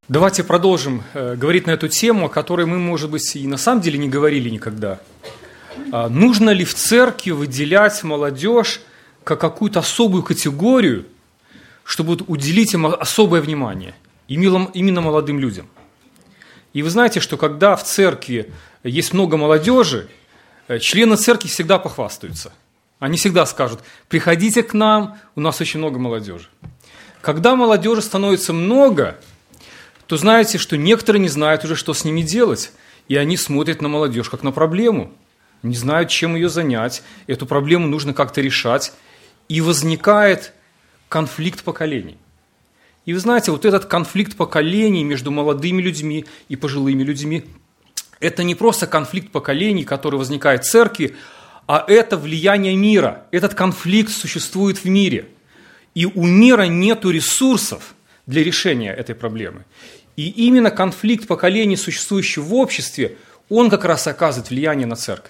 Давайте продолжим говорить на эту тему, о которой мы, может быть, и на самом деле не говорили никогда. Нужно ли в церкви выделять молодежь как какую-то особую категорию, чтобы уделить им особое внимание, именно молодым людям? И вы знаете, что когда в церкви есть много молодежи, члены церкви всегда похвастаются. Они всегда скажут: приходите к нам, у нас очень много молодежи. Когда молодежи становится много, то знаете, что некоторые не знают уже, что с ними делать, и они смотрят на молодежь как на проблему, не знают, чем ее занять, эту проблему нужно как-то решать, и возникает конфликт поколений. И вы знаете, вот этот конфликт поколений между молодыми людьми и пожилыми людьми, это не просто конфликт поколений, который возникает в церкви, а это влияние мира. Этот конфликт существует в мире. И у мира нет ресурсов для решения этой проблемы. И именно конфликт поколений, существующий в обществе, он как раз оказывает влияние на церковь.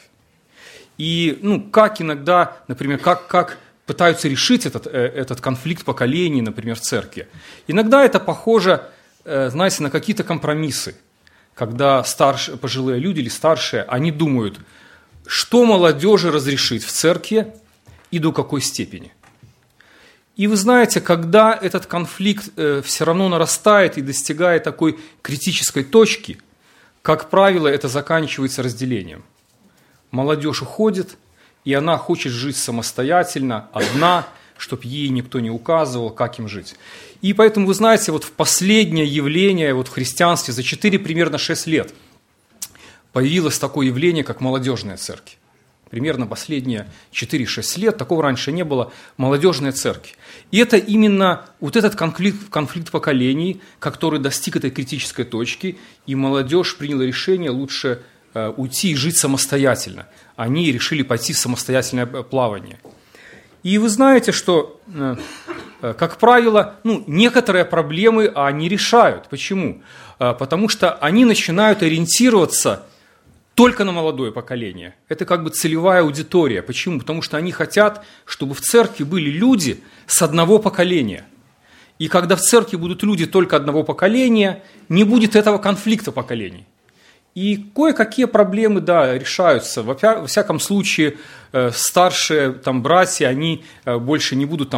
И как иногда, например, как пытаются решить этот конфликт поколений, например, в церкви. Иногда это похоже, знаете, на какие-то компромиссы, когда пожилые люди или старшие, они думают, что молодежи разрешить в церкви и до какой степени. И вы знаете, когда этот конфликт все равно нарастает и достигает такой критической точки, как правило, это заканчивается разделением. Молодежь уходит, и она хочет жить самостоятельно, одна, чтобы ей никто не указывал, как им жить. И поэтому, вы знаете, вот в последнее явление в христианстве за 4 примерно 6 лет появилось такое явление, как молодежная церковь. Примерно последние 4-6 лет, такого раньше не было, молодежная церковь. И это именно вот этот конфликт поколений, который достиг этой критической точки, и молодежь приняла решение лучше уйти и жить самостоятельно. Они решили пойти в самостоятельное плавание. И вы знаете, что, как правило, некоторые проблемы они решают. Почему? Потому что они начинают ориентироваться только на молодое поколение. Это как бы целевая аудитория. Почему? Потому что они хотят, чтобы в церкви были люди с одного поколения. И когда в церкви будут люди только одного поколения, не будет этого конфликта поколений. И кое-какие проблемы, решаются. Во всяком случае, старшие братья, они больше не будут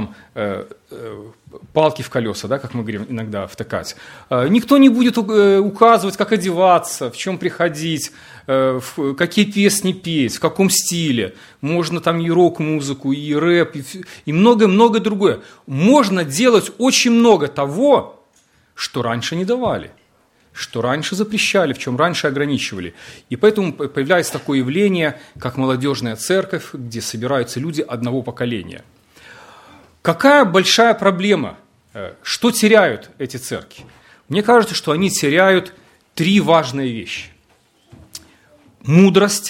палки в колеса, как мы говорим иногда, втыкать. Никто не будет указывать, как одеваться, в чем приходить, какие песни петь, в каком стиле. Можно и рок-музыку, и рэп, и многое-многое другое. Можно делать очень много того, что раньше не давали, что раньше запрещали, в чем раньше ограничивали. И поэтому появляется такое явление, как молодежная церковь, где собираются люди одного поколения. Какая большая проблема? Что теряют эти церкви? Мне кажется, что они теряют 3 важные вещи. Мудрость,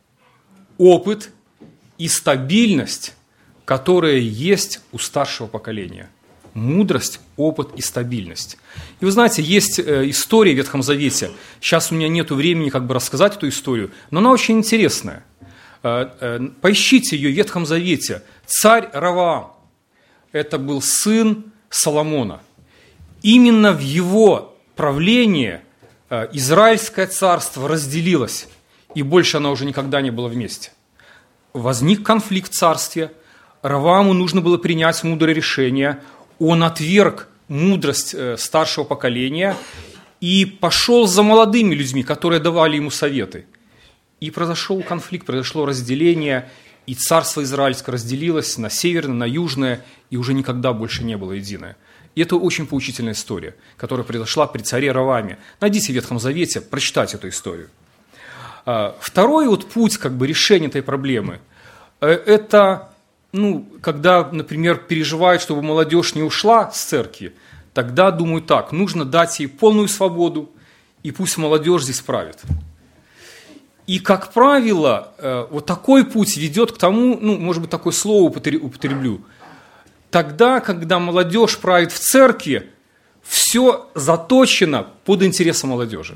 опыт и стабильность, которые есть у старшего поколения. Мудрость, опыт и стабильность. И вы знаете, есть история в Ветхом Завете. Сейчас у меня нет времени рассказать эту историю, но она очень интересная. Поищите ее в Ветхом Завете. Царь Ровоам. Это был сын Соломона. Именно в его правлении Израильское царство разделилось, и больше оно уже никогда не было вместе. Возник конфликт в царстве. Ровоаму нужно было принять мудрое решение. Он отверг мудрость старшего поколения и пошел за молодыми людьми, которые давали ему советы. И произошел конфликт, произошло разделение, и царство израильское разделилось на северное, на южное, и уже никогда больше не было единое. И это очень поучительная история, которая произошла при царе Ровоаме. Найдите в Ветхом Завете, прочитайте эту историю. Второй путь решения этой проблемы – это когда, например, переживают, чтобы молодежь не ушла с церкви, тогда думают так: нужно дать ей полную свободу, и пусть молодежь здесь правит. И, как правило, такой путь ведет к тому, может быть, такое слово употреблю, тогда, когда молодежь правит в церкви, все заточено под интересы молодежи.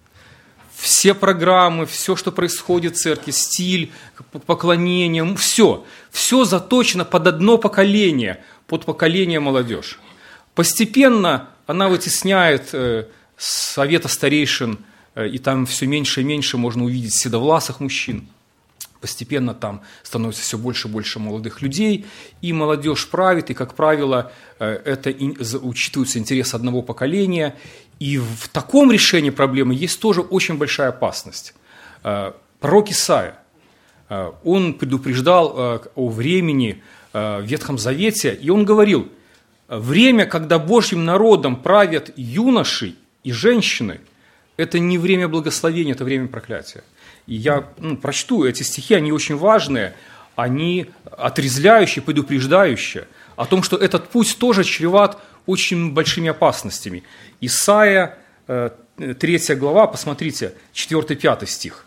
Все программы, все, что происходит в церкви, стиль, поклонение, все заточено под одно поколение, под поколение молодежь. Постепенно она вытесняет совета старейшин, и там все меньше и меньше можно увидеть седовласых мужчин. Постепенно там становится все больше и больше молодых людей, и молодежь правит, и, как правило, это учитываются интересы одного поколения. И в таком решении проблемы есть тоже очень большая опасность. Пророк Исаия, он предупреждал о времени в Ветхом Завете, и он говорил: время, когда Божьим народом правят юноши и женщины, это не время благословения, это время проклятия. И я прочту эти стихи, они очень важные, они отрезвляющие, предупреждающие о том, что этот путь тоже чреват очень большими опасностями. Исайя, 3 глава, посмотрите, 4-5 стих.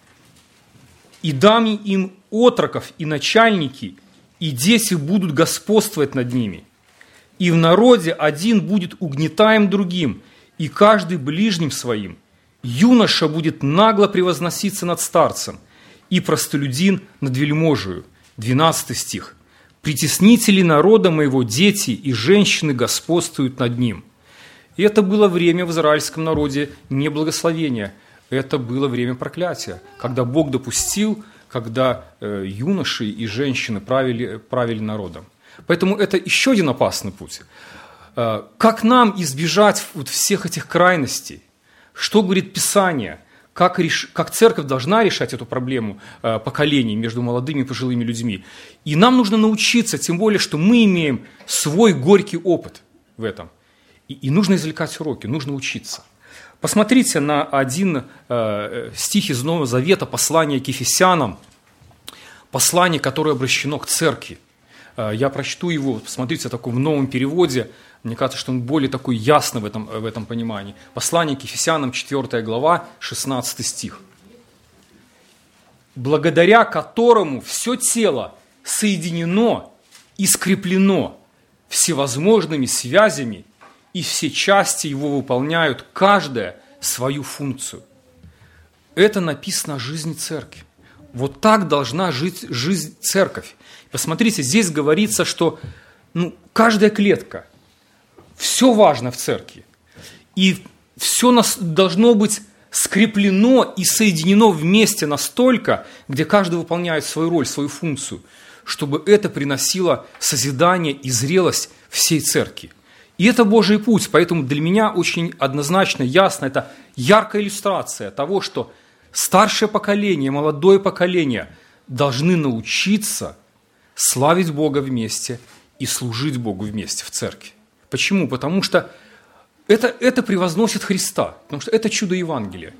«И дам им отроков и начальники, и дети будут господствовать над ними. И в народе один будет угнетаем другим, и каждый ближним своим. Юноша будет нагло превозноситься над старцем, и простолюдин над вельможею». 12 стих. «Притеснители народа моего, дети и женщины господствуют над ним». И это было время в израильском народе не благословения, это было время проклятия, когда Бог допустил, когда юноши и женщины правили народом. Поэтому это еще один опасный путь. Как нам избежать вот всех этих крайностей? Что говорит Писание? Как церковь должна решать эту проблему поколений между молодыми и пожилыми людьми? И нам нужно научиться, тем более, что мы имеем свой горький опыт в этом. И нужно извлекать уроки, нужно учиться. Посмотрите на один стих из Нового Завета, послание к Ефесянам, послание, которое обращено к церкви. Я прочту его, посмотрите, такой в новом переводе. Мне кажется, что он более такой ясный в этом понимании. Послание к Ефесянам, 4 глава, 16 стих. «Благодаря которому все тело соединено и скреплено всевозможными связями, и все части его выполняют, каждая свою функцию». Это написано о жизни церкви. Вот так должна жить жизнь церковь. Посмотрите, здесь говорится, что каждая клетка, все важно в церкви. И все должно быть скреплено и соединено вместе настолько, где каждый выполняет свою роль, свою функцию, чтобы это приносило созидание и зрелость всей церкви. И это Божий путь, поэтому для меня очень однозначно, ясно, это яркая иллюстрация того, что старшее поколение, молодое поколение должны научиться славить Бога вместе и служить Богу вместе в церкви. Почему? Потому что это превозносит Христа, потому что это чудо Евангелия.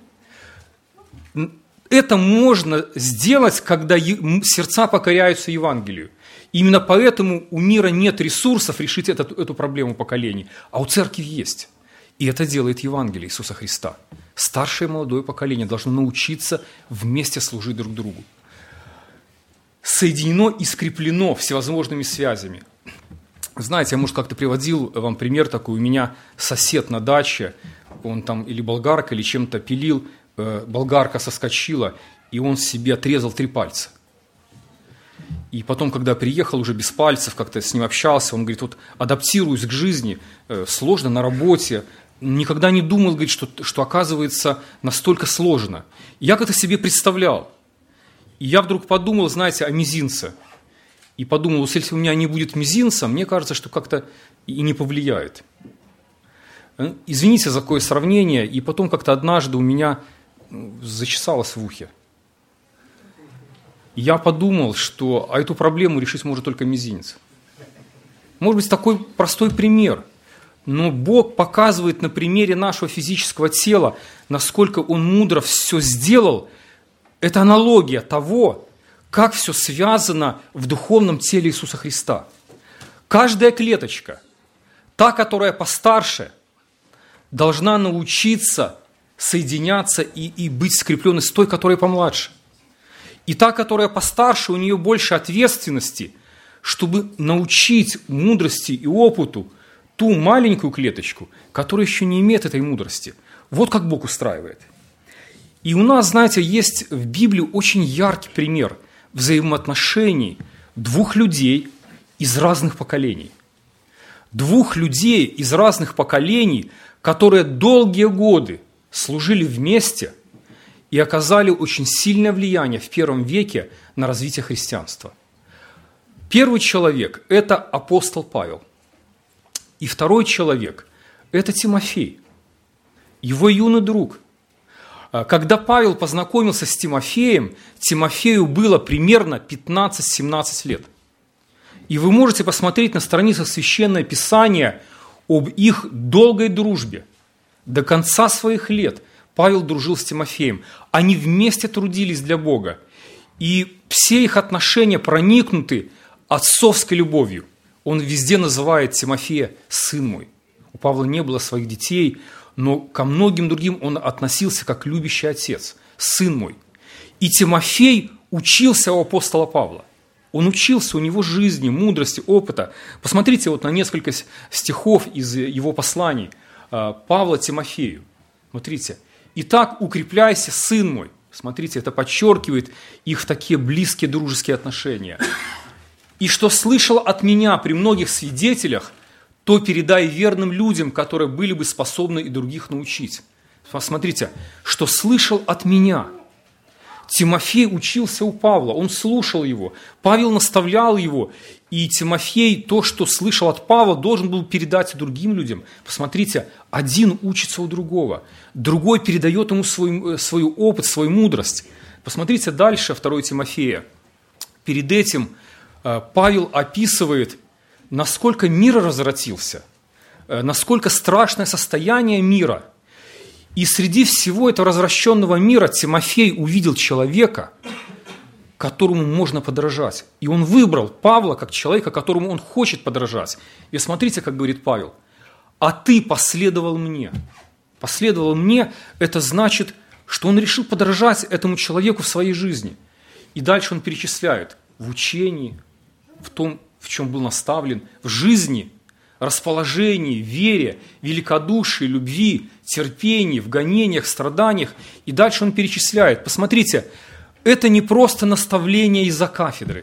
Это можно сделать, когда сердца покоряются Евангелию. Именно поэтому у мира нет ресурсов решить эту проблему поколений, а у церкви есть. И это делает Евангелие Иисуса Христа. Старшее и молодое поколение должно научиться вместе служить друг другу. Соединено и скреплено всевозможными связями. Знаете, я, может, как-то приводил вам пример такой. У меня сосед на даче, он там или болгарка, или чем-то пилил, болгарка соскочила, и он себе отрезал 3 пальца. И потом, когда приехал уже без пальцев, как-то с ним общался, он говорит, вот адаптируюсь к жизни, сложно на работе, никогда не думал, говорит, что оказывается настолько сложно. И я как-то себе представлял. И я вдруг подумал, знаете, о мизинце. И подумал, вот если у меня не будет мизинца, мне кажется, что как-то и не повлияет. Извините за такое сравнение, и потом как-то однажды у меня зачесалось в ухе. Я подумал, что эту проблему решить может только мизинец. Может быть, такой простой пример. Но Бог показывает на примере нашего физического тела, насколько Он мудро все сделал. Это аналогия того, как все связано в духовном теле Иисуса Христа. Каждая клеточка, та, которая постарше, должна научиться соединяться и быть скрепленной с той, которая помладше. И та, которая постарше, у нее больше ответственности, чтобы научить мудрости и опыту ту маленькую клеточку, которая еще не имеет этой мудрости. Вот как Бог устраивает. И у нас, знаете, есть в Библии очень яркий пример взаимоотношений 2 людей из разных поколений. двух людей из разных поколений, которые долгие годы служили вместе и оказали очень сильное влияние в первом веке на развитие христианства. Первый человек – это апостол Павел. И второй человек – это Тимофей, его юный друг. Когда Павел познакомился с Тимофеем, Тимофею было примерно 15-17 лет. И вы можете посмотреть на страницах Священного Писания об их долгой дружбе. До конца своих лет Павел дружил с Тимофеем. Они вместе трудились для Бога. И все их отношения проникнуты отцовской любовью. Он везде называет Тимофея «сын мой». У Павла не было своих детей, но ко многим другим он относился как любящий отец, сын мой. И Тимофей учился у апостола Павла. Он учился, у него жизни, мудрости, опыта. Посмотрите вот на несколько стихов из его посланий Павла Тимофею. Смотрите. «Итак, укрепляйся, сын мой». Смотрите, это подчеркивает их такие близкие дружеские отношения. «И что слышал от меня при многих свидетелях, то передай верным людям, которые были бы способны и других научить». Посмотрите, что слышал от меня. Тимофей учился у Павла, он слушал его, Павел наставлял его, и Тимофей то, что слышал от Павла, должен был передать другим людям. Посмотрите, один учится у другого, другой передает ему свой опыт, свою мудрость. Посмотрите дальше 2 Тимофея. Перед этим Павел описывает, насколько мир развратился, насколько страшное состояние мира. И среди всего этого развращенного мира Тимофей увидел человека, которому можно подражать. И он выбрал Павла как человека, которому он хочет подражать. И смотрите, как говорит Павел: «А ты последовал мне». Последовал мне – это значит, что он решил подражать этому человеку в своей жизни. И дальше он перечисляет: в учении, в том, в чем был наставлен, в жизни, расположении, вере, великодушии, любви, терпении, в гонениях, страданиях. И дальше он перечисляет. Посмотрите, это не просто наставление из-за кафедры.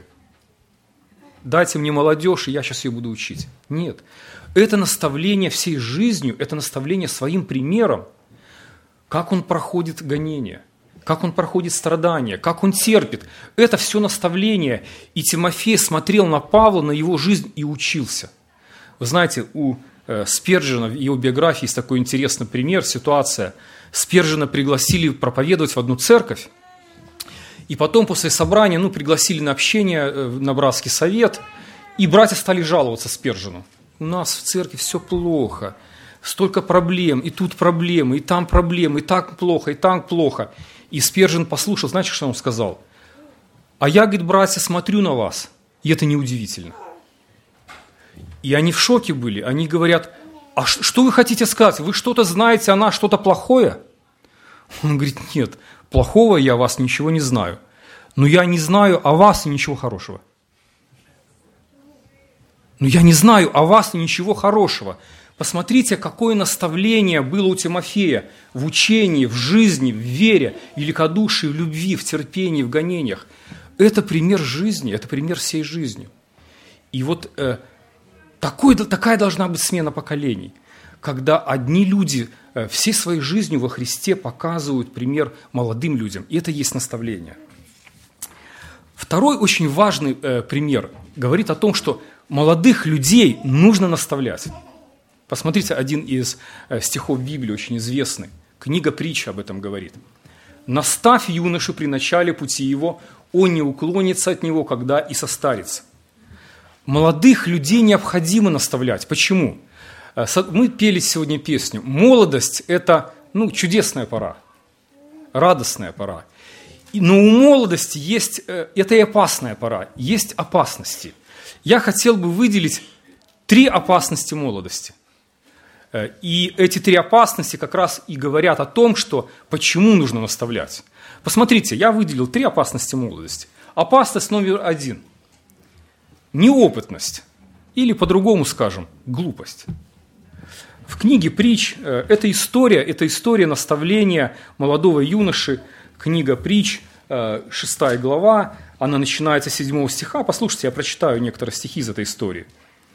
Дайте мне молодежь, и я сейчас ее буду учить. Нет. Это наставление всей жизнью, это наставление своим примером, как он проходит гонения, как он проходит страдания, как он терпит. Это все наставление. И Тимофей смотрел на Павла, на его жизнь и учился. Вы знаете, у Спержена в его биографии есть такой интересный пример, ситуация. Спержена пригласили проповедовать в одну церковь, и потом после собрания пригласили на общение, на братский совет, и братья стали жаловаться Спержену. У нас в церкви все плохо, столько проблем, и тут проблемы, и там проблемы, и так плохо, и так плохо. И Спержен послушал, знаете, что он сказал? «А я, говорит, братья, смотрю на вас, и это неудивительно». И они в шоке были, они говорят: «А что вы хотите сказать? Вы что-то знаете о нас, что-то плохое?» Он говорит: «Нет, плохого я о вас ничего не знаю, но я не знаю о вас ничего хорошего». Но я не знаю о вас ничего хорошего. Посмотрите, какое наставление было у Тимофея в учении, в жизни, в вере, в великодушии, в любви, в терпении, в гонениях. Это пример жизни, это пример всей жизни. И вот такая должна быть смена поколений, когда одни люди всей своей жизнью во Христе показывают пример молодым людям. И это есть наставление. Второй очень важный пример говорит о том, что молодых людей нужно наставлять. Посмотрите, один из стихов Библии, очень известный. Книга Притча об этом говорит. «Наставь юношу при начале пути его, он не уклонится от него, когда и состарится». Молодых людей необходимо наставлять. Почему? Мы пели сегодня песню. Молодость – это чудесная пора, радостная пора. Но у молодости есть, это и опасная пора, есть опасности. Я хотел бы выделить 3 опасности молодости. И эти 3 опасности как раз и говорят о том, что почему нужно наставлять. Посмотрите, я выделил 3 опасности молодости. Опасность номер 1 – неопытность, или по-другому скажем, глупость. В книге Притч это история наставления молодого юноши, книга Притч, 6 глава, она начинается с 7 стиха. Послушайте, я прочитаю некоторые стихи из этой истории.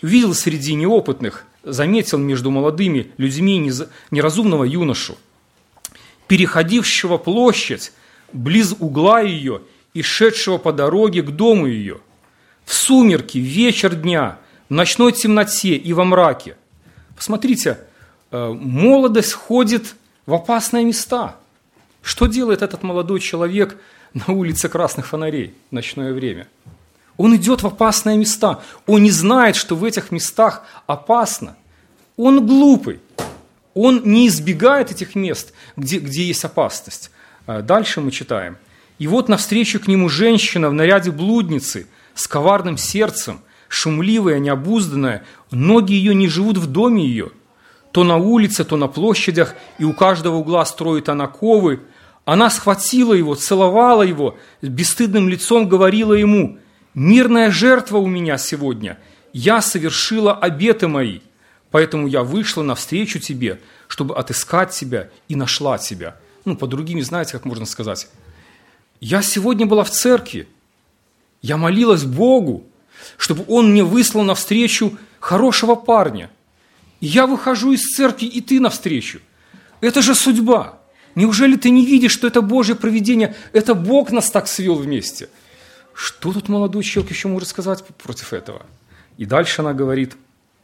видел среди неопытных, заметил между молодыми людьми неразумного юношу, переходившего площадь близ угла ее и шедшего по дороге к дому ее, в сумерки, в вечер дня, в ночной темноте и во мраке. Посмотрите, молодость ходит в опасные места. Что делает этот молодой человек на улице красных фонарей в ночное время? Он идет в опасные места. Он не знает, что в этих местах опасно. Он глупый. Он не избегает этих мест, где есть опасность. Дальше мы читаем. «И вот навстречу к нему женщина в наряде блудницы, с коварным сердцем, шумливая, необузданная, ноги ее не живут в доме ее. То на улице, то на площадях, и у каждого угла строит она ковы. Она схватила его, целовала его, с бесстыдным лицом говорила ему: «Мирная жертва у меня сегодня, я совершила обеты мои, поэтому я вышла навстречу тебе, чтобы отыскать тебя и нашла тебя». По-другими, знаете, как можно сказать? Я сегодня была в церкви, я молилась Богу, чтобы Он мне выслал навстречу хорошего парня. И я выхожу из церкви, и ты навстречу. Это же судьба. Неужели ты не видишь, что это Божье провидение? Это Бог нас так свел вместе. Что тут молодой человек еще может сказать против этого? И дальше она говорит: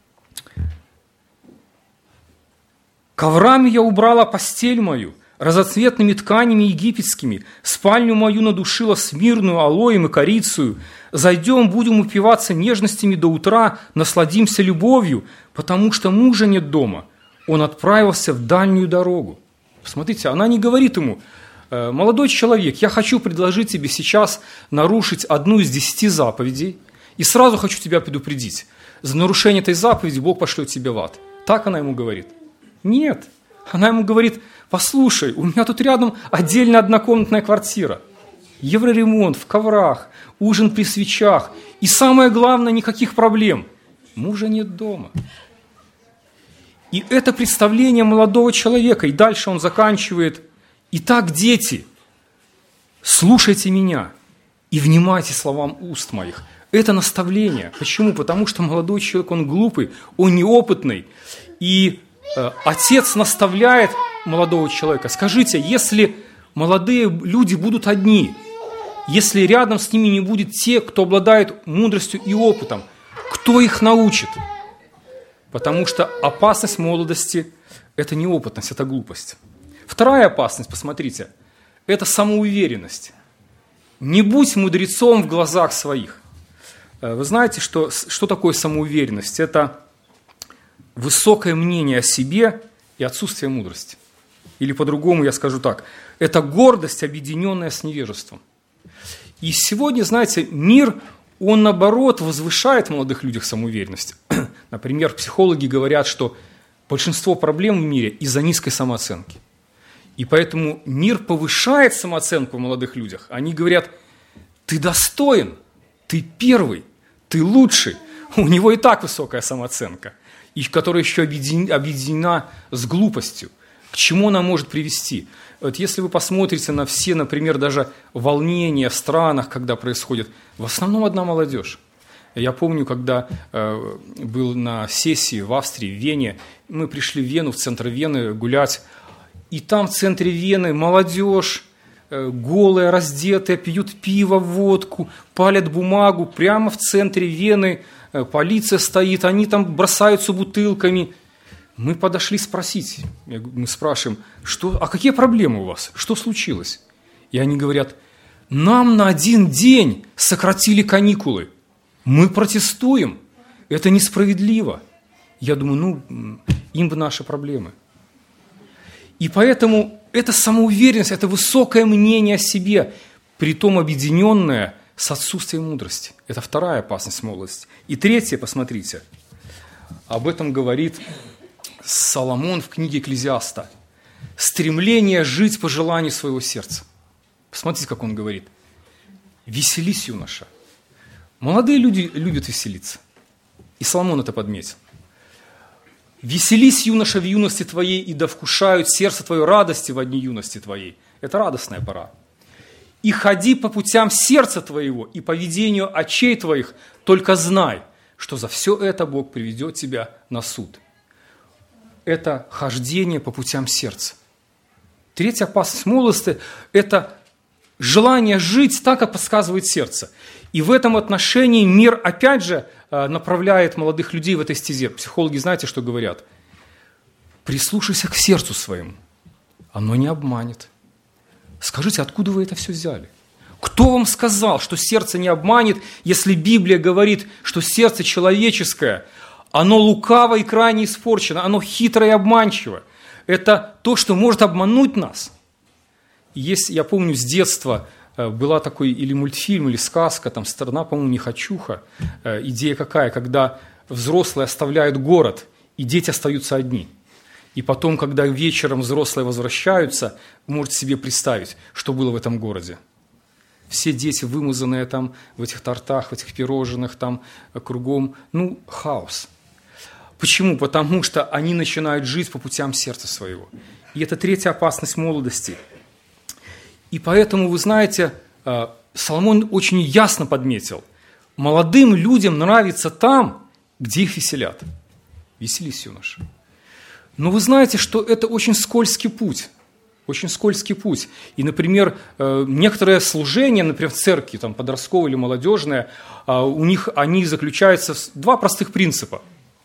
«Коврами я убрала постель мою, разноцветными тканями египетскими, спальню мою надушила смирную алоем и корицею. Зайдем, будем упиваться нежностями до утра, насладимся любовью, потому что мужа нет дома. Он отправился в дальнюю дорогу». Смотрите, она не говорит ему: «Молодой человек, я хочу предложить тебе сейчас нарушить одну из 10 заповедей, и сразу хочу тебя предупредить. За нарушение этой заповеди Бог пошлет тебя в ад». Так она ему говорит? Нет. Она ему говорит: «Послушай, у меня тут рядом отдельная однокомнатная квартира, евроремонт, в коврах, ужин при свечах, и самое главное, никаких проблем. Мужа нет дома». И это представление молодого человека. И дальше он заканчивает: «Итак, дети, слушайте меня и внимайте словам уст моих». Это наставление. Почему? Потому что молодой человек, он глупый, он неопытный. И отец наставляет молодого человека. Скажите, если молодые люди будут одни, если рядом с ними не будет те, кто обладает мудростью и опытом, кто их научит? Потому что опасность молодости – это неопытность, это глупость. Вторая опасность, посмотрите, это самоуверенность. Не будь мудрецом в глазах своих. Вы знаете, что такое самоуверенность? Это высокое мнение о себе и отсутствие мудрости. Или по-другому я скажу так, это гордость, объединенная с невежеством. И сегодня, знаете, мир, он наоборот возвышает в молодых людях самоуверенность. Например, психологи говорят, что большинство проблем в мире из-за низкой самооценки. И поэтому мир повышает самооценку в молодых людях. Они говорят: ты достоин, ты первый, ты лучший. У него и так высокая самооценка, и которая еще объединена с глупостью. К чему она может привести? Вот если вы посмотрите на все, например, даже волнения в странах, когда происходит, в основном одна молодежь. Я помню, когда был на сессии в Австрии, в Вене, мы пришли в Вену, в центр Вены гулять, и там в центре Вены молодежь, голая, раздетая, пьют пиво, водку, палят бумагу, прямо в центре Вены, полиция стоит, они там бросаются бутылками. Мы подошли спросить, мы спрашиваем: а какие проблемы у вас, что случилось? И они говорят: нам на 1 день сократили каникулы. Мы протестуем, это несправедливо. Я думаю, им бы наши проблемы. И поэтому эта самоуверенность, это высокое мнение о себе, притом объединенное с отсутствием мудрости. Это вторая опасность молодости. И третья, посмотрите, об этом говорит Соломон в книге Экклезиаста. Стремление жить по желанию своего сердца. Посмотрите, как он говорит. Веселись, юноша. Молодые люди любят веселиться. И Соломон это подметил. Веселись, юноша, в юности твоей, и да вкушают сердце твое радости в дни юности твоей. Это радостная пора. И ходи по путям сердца твоего и по ведению очей твоих, только знай, что за все это Бог приведет тебя на суд. Это хождение по путям сердца. Третья опасность молодости – это желание жить так, как подсказывает сердце. И в этом отношении мир, опять же, направляет молодых людей в этой стезе. Психологи, знаете, что говорят? Прислушайся к сердцу своему. Оно не обманет. Скажите, откуда вы это все взяли? Кто вам сказал, что сердце не обманет, если Библия говорит, что сердце человеческое, оно лукаво и крайне испорчено, оно хитро и обманчиво. Это то, что может обмануть нас. Есть, я помню, с детства была такой или мультфильм, или сказка, там «Страна, по-моему, нехочуха». Идея какая? Когда взрослые оставляют город, и дети остаются одни. И потом, когда вечером взрослые возвращаются, вы можете себе представить, что было в этом городе. Все дети, вымазанные там в этих тортах, в этих пирожных, там кругом, хаос. Почему? Потому что они начинают жить по путям сердца своего. И это третья опасность молодости. И поэтому, вы знаете, Соломон очень ясно подметил, молодым людям нравится там, где их веселят. Веселись, юноша. Но вы знаете, что это очень скользкий путь. Очень скользкий путь. И, например, некоторые служения, например, в церкви, там, подростковое или молодежное, у них они заключаются в два простых принципа.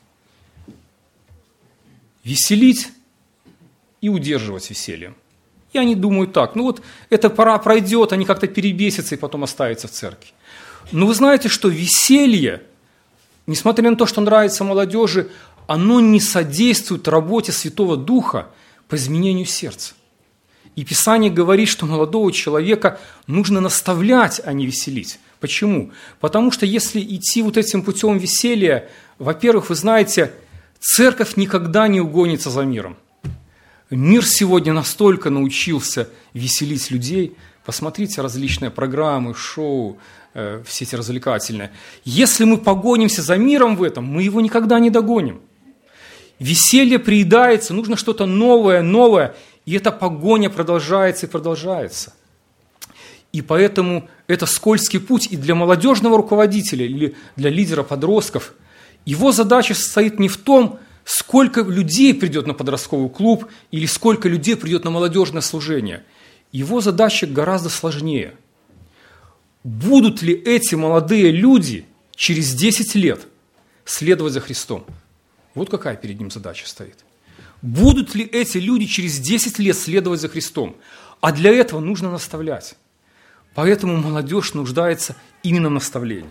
Веселить и удерживать весельем. И они думают так, эта пора пройдет, они как-то перебесятся и потом оставятся в церкви. Но вы знаете, что веселье, несмотря на то, что нравится молодежи, оно не содействует работе Святого Духа по изменению сердца. И Писание говорит, что молодого человека нужно наставлять, а не веселить. Почему? Потому что если идти этим путем веселья, во-первых, вы знаете, церковь никогда не угонится за миром. Мир сегодня настолько научился веселить людей. Посмотрите различные программы, шоу, все эти развлекательные. Если мы погонимся за миром в этом, мы его никогда не догоним. Веселье приедается, нужно что-то новое, и эта погоня продолжается и продолжается. И поэтому это скользкий путь и для молодежного руководителя или для лидера подростков. Его задача состоит не в том, сколько людей придет на подростковый клуб или сколько людей придет на молодежное служение. Его задача гораздо сложнее. Будут ли эти молодые люди через 10 лет следовать за Христом? Вот какая перед ним задача стоит. Будут ли эти люди через 10 лет следовать за Христом? А для этого нужно наставлять. Поэтому молодежь нуждается именно в наставлении.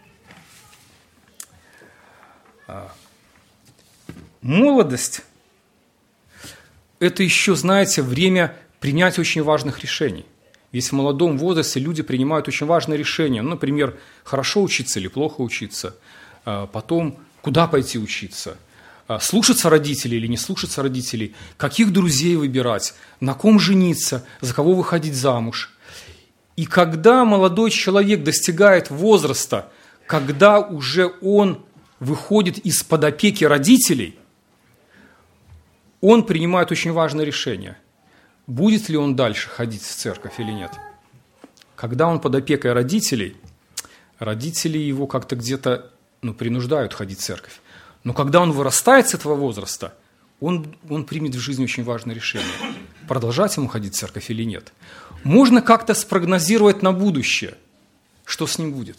Молодость – это еще, знаете, время принятия очень важных решений. Ведь в молодом возрасте люди принимают очень важные решения. Например, хорошо учиться или плохо учиться. Потом, куда пойти учиться. Слушаться родителей или не слушаться родителей. Каких друзей выбирать. На ком жениться. За кого выходить замуж. И когда молодой человек достигает возраста, когда уже он выходит из-под опеки родителей, он принимает очень важное решение. Будет ли он дальше ходить в церковь или нет. Когда он под опекой родителей, родители его как-то где-то принуждают ходить в церковь. Но когда он вырастает с этого возраста, он примет в жизни очень важное решение. Продолжать ему ходить в церковь или нет. Можно как-то спрогнозировать на будущее, что с ним будет.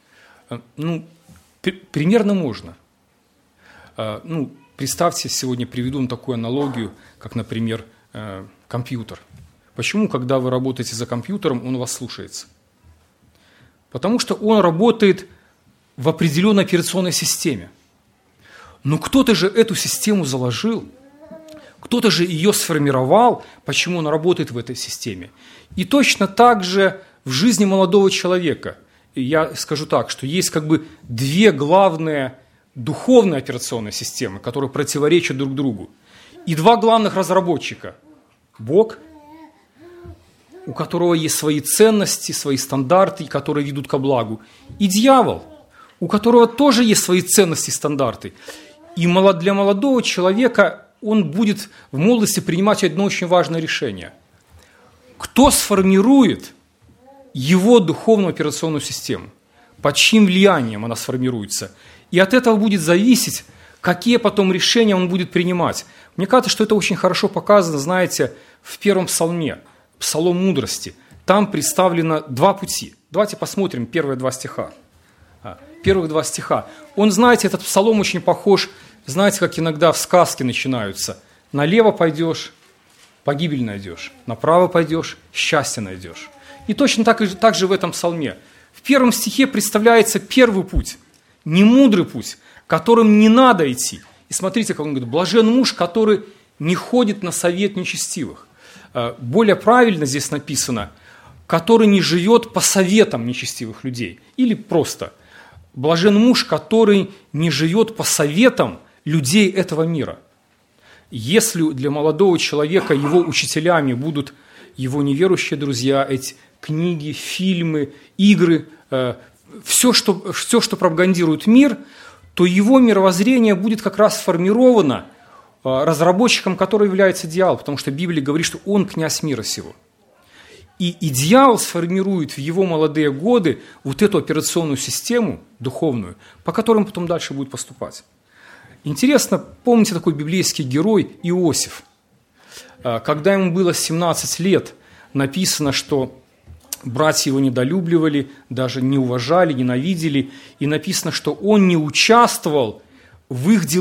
Примерно можно. Представьте, сегодня приведу такую аналогию, как, например, компьютер. Почему, когда вы работаете за компьютером, он вас слушается? Потому что он работает в определенной операционной системе. Но кто-то же эту систему заложил, кто-то же ее сформировал, почему он работает в этой системе. И точно так же в жизни молодого человека. Я скажу так, что есть две главные духовные операционные системы, которые противоречат друг другу. И два главных разработчика. Бог, у которого есть свои ценности, свои стандарты, которые ведут ко благу. И дьявол, у которого тоже есть свои ценности и стандарты. И для молодого человека он будет в молодости принимать одно очень важное решение. Кто сформирует его духовную операционную систему? Под чьим влиянием она сформируется? И от этого будет зависеть, какие потом решения он будет принимать. Мне кажется, что это очень хорошо показано, знаете, в первом псалме, псалом мудрости. Там представлено два пути. Давайте посмотрим первые два стиха. Первых два стиха. Он, знаете, этот псалом очень похож, знаете, как иногда в сказке начинаются. Налево пойдешь, погибель найдешь. Направо пойдешь, счастье найдешь. И точно так же в этом псалме. В первом стихе представляется первый путь, немудрый путь, которым не надо идти. И смотрите, как он говорит, блажен муж, который не ходит на совет нечестивых. Более правильно здесь написано, который не живет по советам нечестивых людей. Или просто блажен муж, который не живет по советам людей этого мира. Если для молодого человека его учителями будут его неверующие друзья, эти книги, фильмы, игры, все, что пропагандирует мир, то его мировоззрение будет как раз сформировано разработчиком, который является дьявол, потому что Библия говорит, что он князь мира сего. И дьявол сформирует в его молодые годы вот эту операционную систему духовную, по которой он потом дальше будет поступать. Интересно, помните такой библейский герой Иосиф? Когда ему было 17 лет, написано, что братья его недолюбливали, даже не уважали, ненавидели, и написано, что он не участвовал в их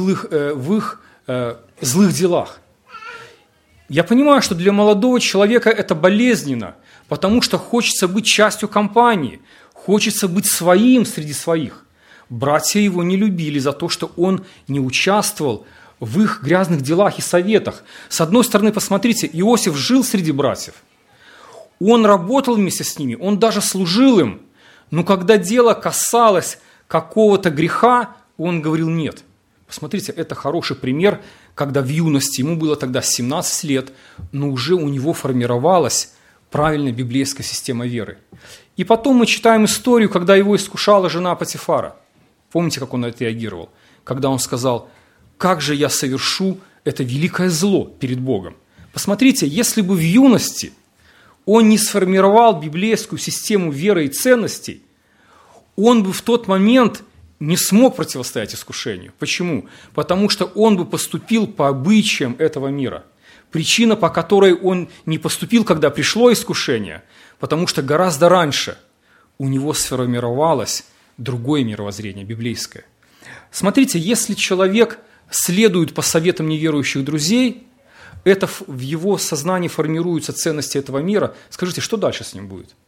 злых делах. Я понимаю, что для молодого человека это болезненно, потому что хочется быть частью компании, хочется быть своим среди своих. Братья его не любили за то, что он не участвовал в их грязных делах и советах. С одной стороны, посмотрите, Иосиф жил среди братьев, он работал вместе с ними, он даже служил им, но когда дело касалось какого-то греха, он говорил нет. Посмотрите, это хороший пример, когда в юности, ему было тогда 17 лет, но уже у него формировалась правильная библейская система веры. И потом мы читаем историю, когда его искушала жена Потифара. Помните, как он отреагировал? Когда он сказал, как же я совершу это великое зло перед Богом. Посмотрите, если бы в юности он не сформировал библейскую систему веры и ценностей, он бы в тот момент не смог противостоять искушению. Почему? Потому что он бы поступил по обычаям этого мира. Причина, по которой он не поступил, когда пришло искушение, потому что гораздо раньше у него сформировалось другое мировоззрение, библейское. Смотрите, если человек следует по советам неверующих друзей, это в его сознании формируются ценности этого мира. Скажите, что дальше с ним будет?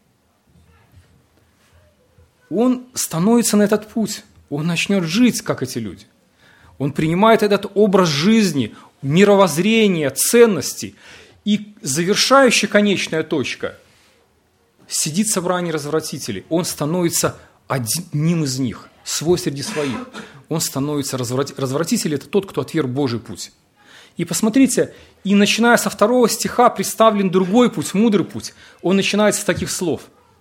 Он становится на этот путь, он начнет жить, как эти люди. Он принимает этот образ жизни, мировоззрение, ценности. И завершающая конечная точка – сидит собрание развратителей. Он становится одним из них, свой среди своих. Он становится развратителем – это тот, кто отверг Божий путь. И посмотрите, и начиная со 2 стиха представлен другой путь, мудрый путь. Он начинается с таких слов.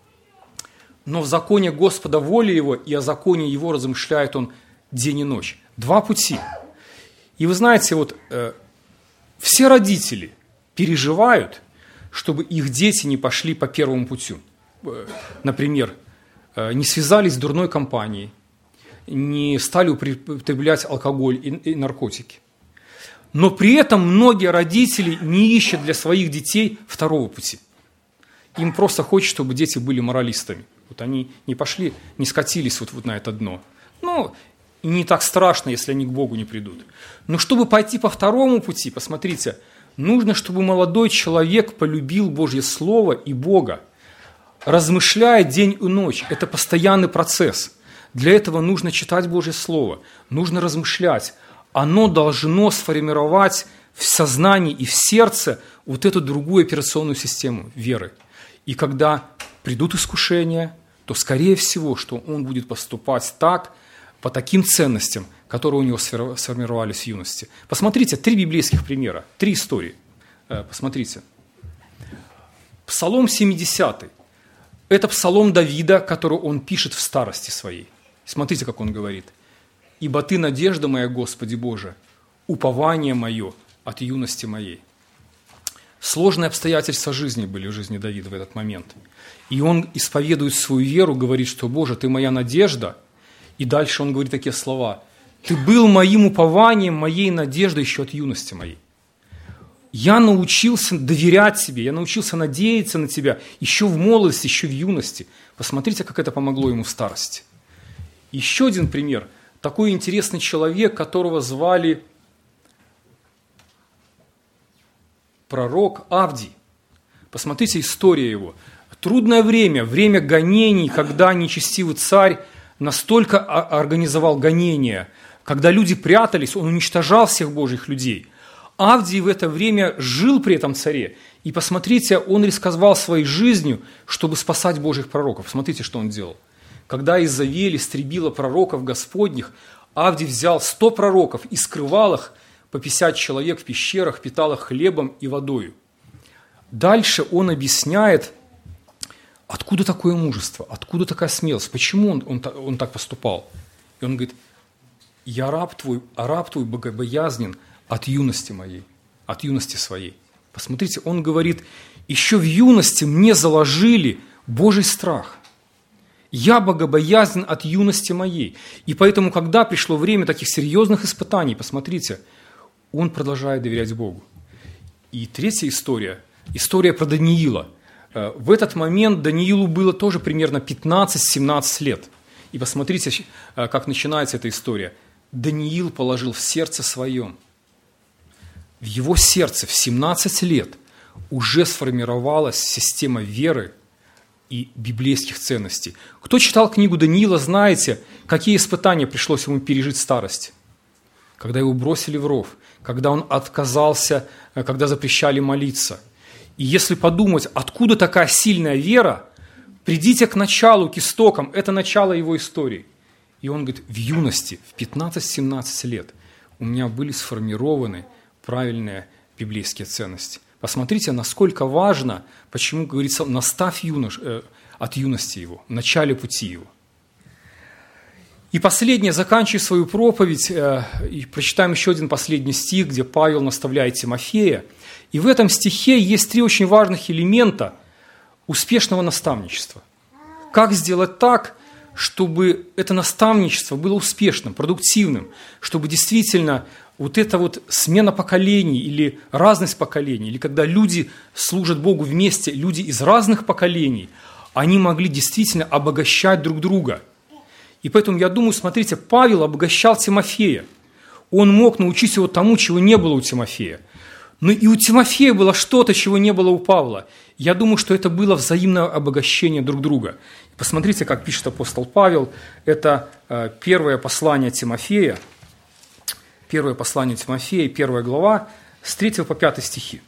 Но в законе Господа воля его, и о законе его размышляет он день и ночь. Два пути. И вы знаете, вот все родители переживают, чтобы их дети не пошли по первому пути. Например, не связались с дурной компанией, не стали употреблять алкоголь и наркотики. Но при этом многие родители не ищут для своих детей второго пути. Им просто хочется, чтобы дети были моралистами. Вот они не пошли, не скатились вот на это дно. Ну, и не так страшно, если они к Богу не придут. Но чтобы пойти по второму пути, посмотрите, нужно, чтобы молодой человек полюбил Божье Слово и Бога, размышляя день и ночь. Это постоянный процесс. Для этого нужно читать Божье Слово, нужно размышлять. Оно должно сформировать в сознании и в сердце вот эту другую операционную систему веры. И когда придут искушения, то, скорее всего, что он будет поступать так, по таким ценностям, которые у него сформировались в юности. Посмотрите, 3 библейских примера, 3 истории. Посмотрите. Псалом 70. Это псалом Давида, который он пишет в старости своей. Смотрите, как он говорит. «Ибо Ты, надежда моя, Господи Боже, упование мое от юности моей». Сложные обстоятельства жизни были в жизни Давида в этот момент. И он исповедует свою веру, говорит, что «Боже, Ты моя надежда, И дальше он говорит такие слова: «Ты был моим упованием, моей надеждой еще от юности моей». Я научился доверять тебе, я научился надеяться на тебя еще в молодости, еще в юности. Посмотрите, как это помогло ему в старости. Еще один пример. Такой интересный человек, которого звали пророк Авдий. Посмотрите историю его. Трудное время, время гонений, когда нечестивый царь настолько организовал гонения, когда люди прятались, он уничтожал всех Божьих людей. Авдий в это время жил при этом царе. И посмотрите, он рисковал своей жизнью, чтобы спасать Божьих пророков. Смотрите, что он делал. Когда Изавель истребила пророков Господних, Авдий взял 100 пророков и скрывал их по 50 человек в пещерах, питал их хлебом и водою. Дальше он объясняет, откуда такое мужество, откуда такая смелость, почему он так поступал. И он говорит: «Я раб твой богобоязнен от юности моей, от юности своей». Посмотрите, он говорит: «Еще в юности мне заложили Божий страх. Я богобоязнен от юности моей». И поэтому, когда пришло время таких серьезных испытаний, посмотрите, он продолжает доверять Богу. И третья история про Даниила. В этот момент Даниилу было тоже примерно 15-17 лет. И посмотрите, как начинается эта история. Даниил положил в сердце своем. В его сердце в 17 лет уже сформировалась система веры и библейских ценностей. Кто читал книгу Даниила, знаете, какие испытания пришлось ему пережить в старости. Когда его бросили в ров, когда он отказался, когда запрещали молиться. И если подумать, откуда такая сильная вера, придите к началу, к истокам, это начало его истории. И он говорит: в юности, в 15-17 лет у меня были сформированы правильные библейские ценности. Посмотрите, насколько важно, почему говорится: наставь от юности его, в начале пути его. И последнее, заканчивая свою проповедь, и прочитаем еще один последний стих, где Павел наставляет Тимофея. И в этом стихе есть 3 очень важных элемента успешного наставничества. Как сделать так, чтобы это наставничество было успешным, продуктивным, чтобы действительно вот эта вот смена поколений или разность поколений, или когда люди служат Богу вместе, люди из разных поколений, они могли действительно обогащать друг друга. И поэтому, я думаю, смотрите, Павел обогащал Тимофея. Он мог научить его тому, чего не было у Тимофея. Но и у Тимофея было что-то, чего не было у Павла. Я думаю, что это было взаимное обогащение друг друга. Посмотрите, как пишет апостол Павел. Это первое послание Тимофея. Первое послание Тимофея, 1 глава, с 3 по 5 стихи.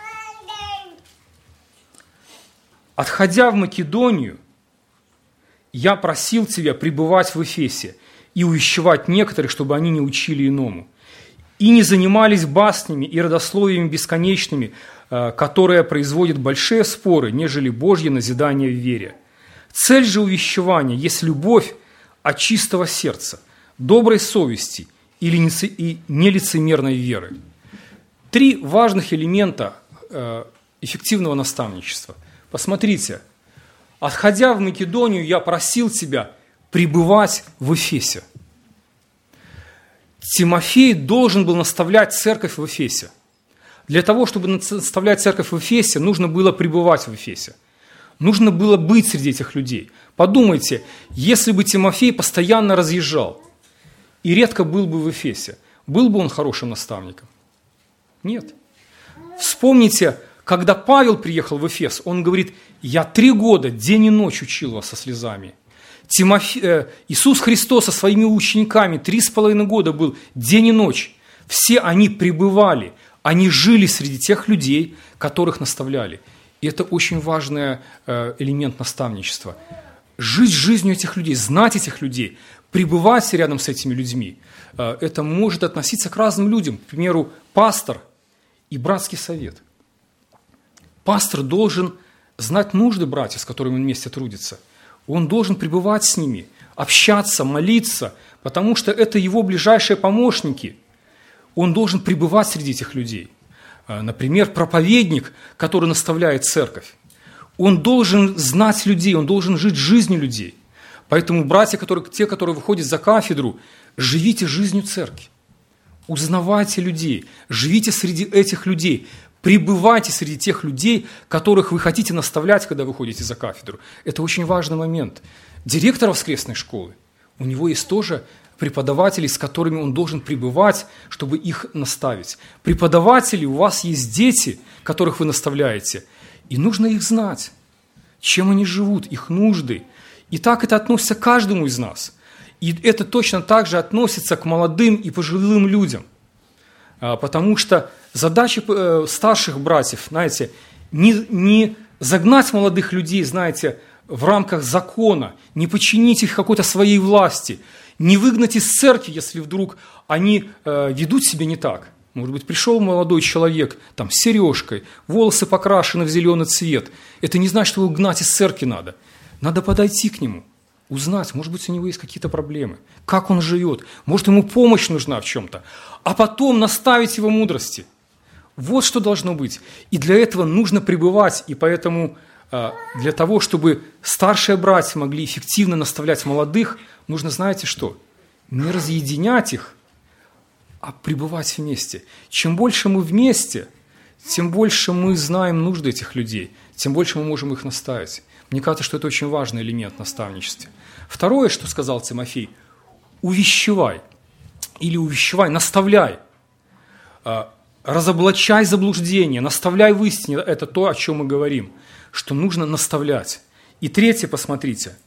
«Отходя в Македонию, я просил тебя пребывать в Эфесе и увещевать некоторых, чтобы они не учили иному, и не занимались баснями и родословиями бесконечными, которые производят большие споры, нежели Божье назидание в вере. Цель же увещевания есть любовь от чистого сердца, доброй совести и нелицемерной веры». 3 важных элемента эффективного наставничества. Посмотрите, отходя в Македонию, я просил тебя пребывать в Эфесе. Тимофей должен был наставлять церковь в Эфесе. Для того, чтобы наставлять церковь в Эфесе, нужно было пребывать в Эфесе. Нужно было быть среди этих людей. Подумайте, если бы Тимофей постоянно разъезжал и редко был бы в Эфесе, был бы он хорошим наставником? Нет. Вспомните, когда Павел приехал в Эфес, он говорит: «Я 3 года, день и ночь учил вас со слезами». Иисус Христос со своими учениками 3,5 года был день и ночь. Все они пребывали, они жили среди тех людей, которых наставляли. И это очень важный элемент наставничества. Жить жизнью этих людей, знать этих людей, пребывать рядом с этими людьми. Это может относиться к разным людям. К примеру, пастор и братский совет. Пастор должен знать нужды братьев, с которыми он вместе трудится. Он должен пребывать с ними, общаться, молиться, потому что это его ближайшие помощники. Он должен пребывать среди этих людей. Например, проповедник, который наставляет церковь. Он должен знать людей, он должен жить жизнью людей. Поэтому, братья, те, которые выходят за кафедру, живите жизнью церкви. Узнавайте людей, живите среди этих людей, пребывайте среди тех людей, которых вы хотите наставлять, когда вы ходите за кафедру. Это очень важный момент. Директор воскресной школы, у него есть тоже преподаватели, с которыми он должен пребывать, чтобы их наставить. Преподаватели, у вас есть дети, которых вы наставляете, и нужно их знать, чем они живут, их нужды. И так это относится к каждому из нас. И это точно так же относится к молодым и пожилым людям. Потому что задача старших братьев, знаете, не загнать молодых людей, знаете, в рамках закона, не подчинить их какой-то своей власти, не выгнать из церкви, если вдруг они ведут себя не так. Может быть, пришел молодой человек там, с сережкой, волосы покрашены в зеленый цвет. Это не значит, что его гнать из церкви надо. Надо подойти к нему, узнать, может быть, у него есть какие-то проблемы, как он живет, может, ему помощь нужна в чем-то, а потом наставить его мудрости. Вот что должно быть. И для этого нужно пребывать, и поэтому для того, чтобы старшие братья могли эффективно наставлять молодых, нужно, знаете что, не разъединять их, а пребывать вместе. Чем больше мы вместе, тем больше мы знаем нужды этих людей, тем больше мы можем их наставить. Мне кажется, что это очень важный элемент в наставничестве. Второе, что сказал Тимофей, увещевай или увещевай, наставляй, разоблачай заблуждение, наставляй в истине. Это то, о чем мы говорим, что нужно наставлять. И третье, посмотрите,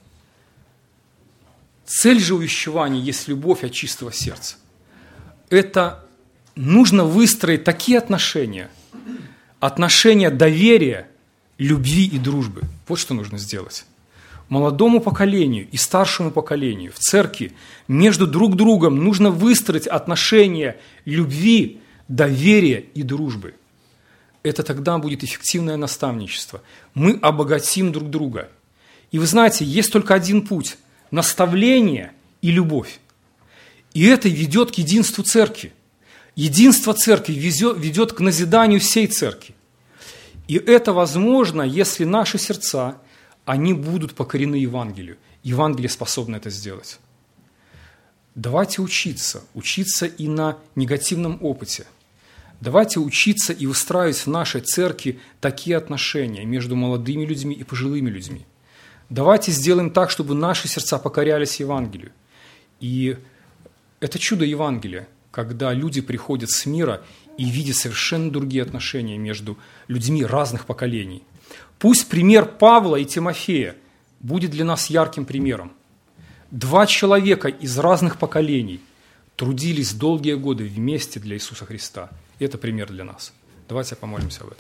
цель же увещевания есть любовь от чистого сердца. Это нужно выстроить такие отношения доверия, любви и дружбы. Вот что нужно сделать. Молодому поколению и старшему поколению в церкви между друг другом нужно выстроить отношения любви, доверия и дружбы. Это тогда будет эффективное наставничество. Мы обогатим друг друга. И вы знаете, есть только один путь – наставление и любовь. И это ведет к единству церкви. Единство церкви ведет к назиданию всей церкви. И это возможно, если наши сердца, они будут покорены Евангелию. Евангелие способно это сделать. Давайте учиться и на негативном опыте. Давайте учиться и выстраивать в нашей церкви такие отношения между молодыми людьми и пожилыми людьми. Давайте сделаем так, чтобы наши сердца покорялись Евангелию. И это чудо Евангелия, когда люди приходят с мира и видят совершенно другие отношения между людьми разных поколений. Пусть пример Павла и Тимофея будет для нас ярким примером. 2 человека из разных поколений трудились долгие годы вместе для Иисуса Христа. И это пример для нас. Давайте помолимся об этом.